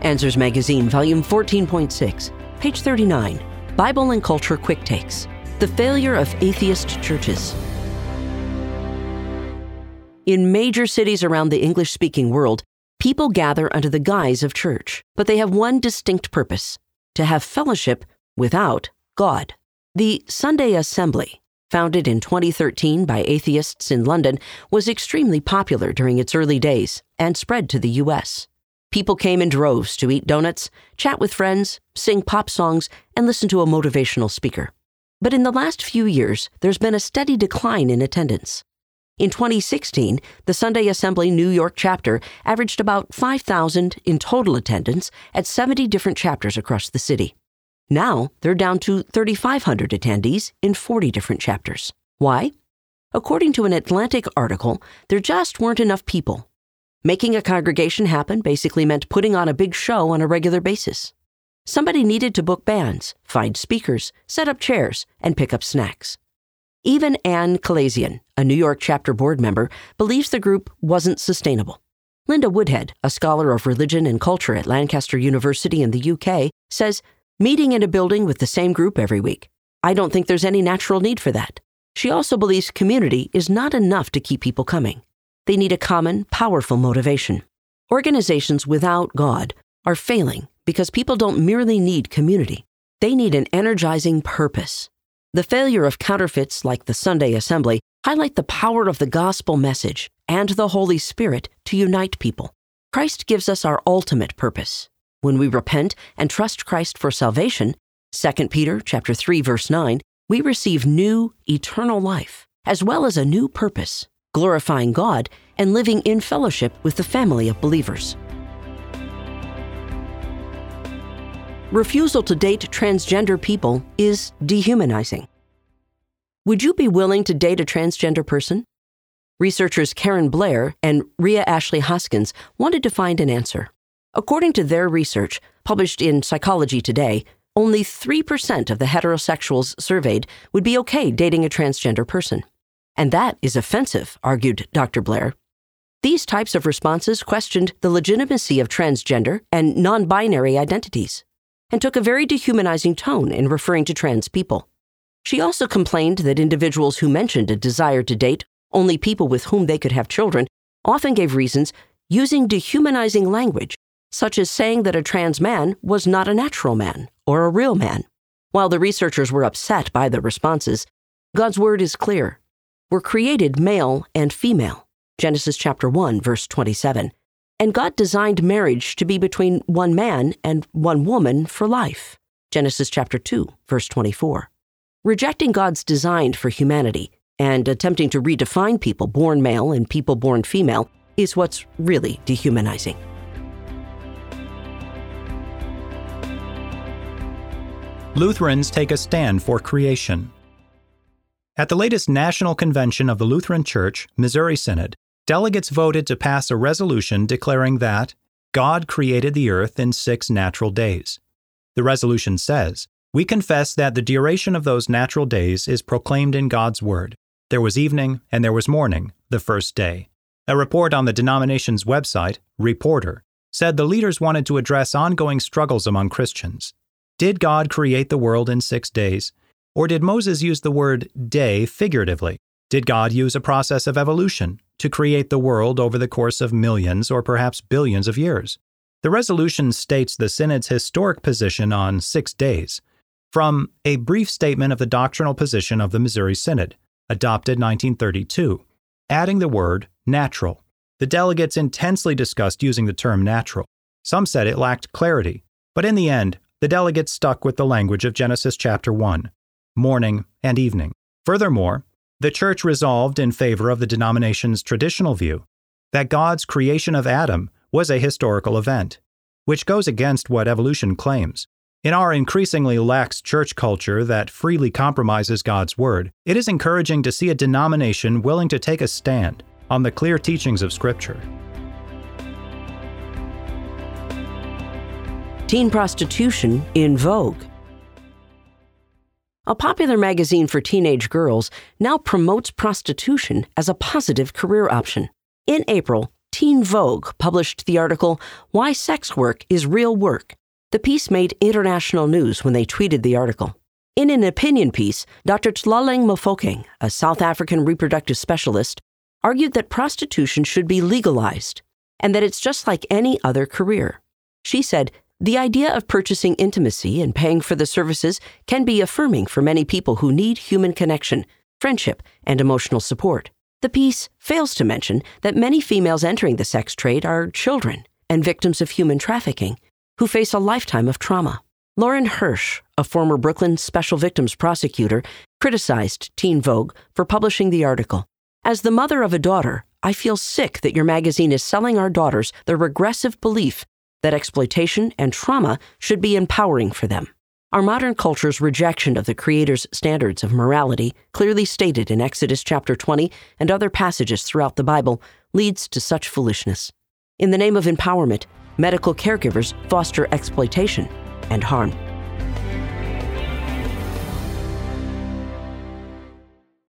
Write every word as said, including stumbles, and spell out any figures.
Answers Magazine, Volume fourteen point six, page thirty-nine, Bible and Culture Quick Takes, The Failure of Atheist Churches. In major cities around the English-speaking world, people gather under the guise of church, but they have one distinct purpose: to have fellowship without God. The Sunday Assembly, founded in twenty thirteen by atheists in London, was extremely popular during its early days and spread to the U S. People came in droves to eat donuts, chat with friends, sing pop songs, and listen to a motivational speaker. But in the last few years, there's been a steady decline in attendance. In twenty sixteen, the Sunday Assembly New York chapter averaged about five thousand in total attendance at seventy different chapters across the city. Now, they're down to thirty-five hundred attendees in forty different chapters. Why? According to an Atlantic article, there just weren't enough people. Making a congregation happen basically meant putting on a big show on a regular basis. Somebody needed to book bands, find speakers, set up chairs, and pick up snacks. Even Ann Kalazian, a New York chapter board member, believes the group wasn't sustainable. Linda Woodhead, a scholar of religion and culture at Lancaster University in the U K, says, "Meeting in a building with the same group every week. I don't think there's any natural need for that." She also believes community is not enough to keep people coming. They need a common, powerful motivation. Organizations without God are failing because people don't merely need community. They need an energizing purpose. The failure of counterfeits like the Sunday Assembly highlight the power of the gospel message and the Holy Spirit to unite people. Christ gives us our ultimate purpose. When we repent and trust Christ for salvation, Second Peter chapter three, verse nine, we receive new, eternal life, as well as a new purpose, glorifying God and living in fellowship with the family of believers. Refusal to date transgender people is dehumanizing. Would you be willing to date a transgender person? Researchers Karen Blair and Rhea Ashley Hoskins wanted to find an answer. According to their research, published in Psychology Today, only three percent of the heterosexuals surveyed would be okay dating a transgender person. And that is offensive, argued Doctor Blair. These types of responses questioned the legitimacy of transgender and non-binary identities, and took a very dehumanizing tone in referring to trans people. She also complained that individuals who mentioned a desire to date only people with whom they could have children often gave reasons using dehumanizing language, such as saying that a trans man was not a natural man or a real man. While the researchers were upset by the responses, God's word is clear. We're created male and female, Genesis chapter one, verse twenty-seven. And God designed marriage to be between one man and one woman for life, Genesis chapter two, verse twenty-four. Rejecting God's design for humanity and attempting to redefine people born male and people born female is what's really dehumanizing. Lutherans take a stand for creation. At the latest National Convention of the Lutheran Church, Missouri Synod, delegates voted to pass a resolution declaring that God created the earth in six natural days. The resolution says, "We confess that the duration of those natural days is proclaimed in God's Word. There was evening and there was morning, the first day." A report on the denomination's website, Reporter, said the leaders wanted to address ongoing struggles among Christians. Did God create the world in six days? Or did Moses use the word day figuratively? Did God use a process of evolution to create the world over the course of millions or perhaps billions of years? The resolution states the Synod's historic position on six days from a brief statement of the doctrinal position of the Missouri Synod, adopted nineteen thirty-two, adding the word natural. The delegates intensely discussed using the term natural. Some said it lacked clarity, but in the end, the delegates stuck with the language of Genesis chapter one, morning and evening. Furthermore, the Church resolved in favor of the denomination's traditional view that God's creation of Adam was a historical event, which goes against what evolution claims. In our increasingly lax church culture that freely compromises God's Word, it is encouraging to see a denomination willing to take a stand on the clear teachings of Scripture. Teen prostitution in vogue. A popular magazine for teenage girls now promotes prostitution as a positive career option. In April, Teen Vogue published the article, Why Sex Work is Real Work. The piece made international news when they tweeted the article. In an opinion piece, Doctor Tlaleng Mofokeng, a South African reproductive specialist, argued that prostitution should be legalized and that it's just like any other career. She said, the idea of purchasing intimacy and paying for the services can be affirming for many people who need human connection, friendship, and emotional support. The piece fails to mention that many females entering the sex trade are children and victims of human trafficking who face a lifetime of trauma. Lauren Hirsch, a former Brooklyn Special Victims prosecutor, criticized Teen Vogue for publishing the article. As the mother of a daughter, I feel sick that your magazine is selling our daughters the regressive belief that exploitation and trauma should be empowering for them. Our modern culture's rejection of the Creator's standards of morality, clearly stated in Exodus chapter twenty and other passages throughout the Bible, leads to such foolishness. In the name of empowerment, medical caregivers foster exploitation and harm.